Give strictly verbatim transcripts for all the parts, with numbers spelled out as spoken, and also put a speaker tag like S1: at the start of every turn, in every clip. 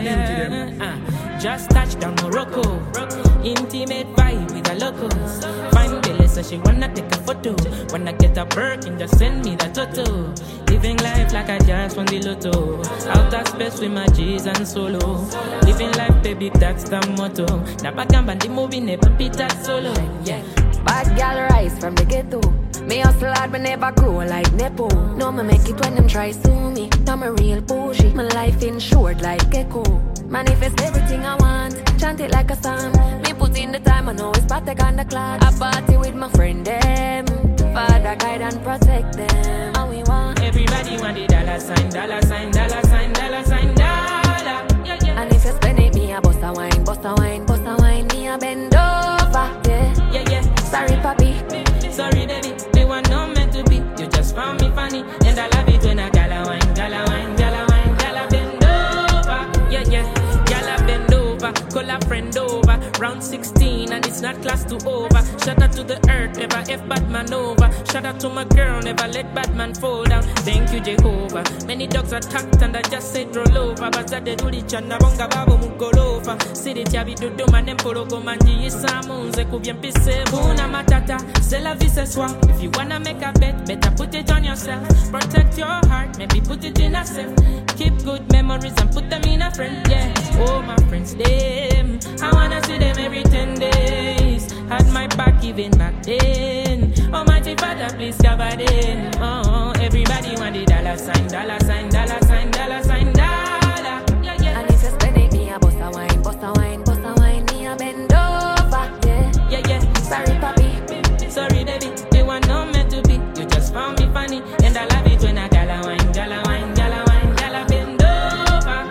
S1: beauty them.
S2: Uh, just touched down Morocco. Intimate vibe with a local. Find Billy, so she wanna take a photo. Wanna get a Birkin, just send me the toto. Living life like I just won the lotto. Outer space with my G's and solo. Living life, baby, that's the motto. Nabagamba the movie, never beat that solo. Yeah.
S3: Bad gal rise from the ghetto. Me hustle hard, me never grow like Nepo. No, me make it when them try sue me. Now me real bougie, my life insured like Gecko. Manifest everything I want, chant it like a song. Me put in the time, I know it's Patek on the clock. I party with my friend them. Father guide and protect them. And we want
S2: everybody want the dollar sign, dollar sign, dollar sign, dollar sign, dollar. Yeah, yeah.
S3: And if you spend it, me a bust a wine, bust a wine, bust a wine, me a bend over. Yeah,
S2: yeah, yeah.
S3: Sorry, papi.
S2: Sorry, baby. Me want no meant to be. You just found me funny, and I love it when I gala wine, gala wine, gala wine, gala bend over. Yeah, yeah. Gala bend over, call a friend over. Round sixteen and it's not class to over. Shout out to the earth, never F Batman over. Shout out to my girl, never let Batman fall down. Thank you, Jehovah. Many dogs attacked and I just said roll over. But I did really chana bonga babo mugolova. City tiabi dodo manem polo gomanji isamun ze kubien pisse muna matata. C'est la vie ce soir. If you wanna make a bet, better put it on yourself. Protect your heart, maybe put it in a safe. Keep good memories and put them in a friend. Yeah, oh my friends, them. I wanna see them every ten days. Had my back even back then. Almighty Father, please cover them. Oh, everybody want the dollar sign, dollar sign, dollar sign, dollar sign, dollar. Yeah, yeah.
S3: And if you spend it, me a bust a wine, bust a wine, bust a wine, me a bend over. Yeah,
S2: yeah, yeah.
S3: Sorry, papi.
S2: Sorry, baby. You want no meant to be. You just found me funny, and I love it when I gala wine, gala wine, gala wine, gala bend over.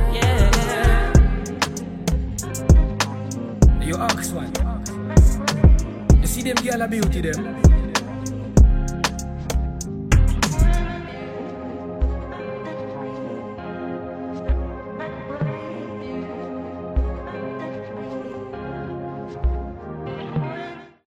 S2: Yeah.
S1: You ask one. You see them girl a beauty them.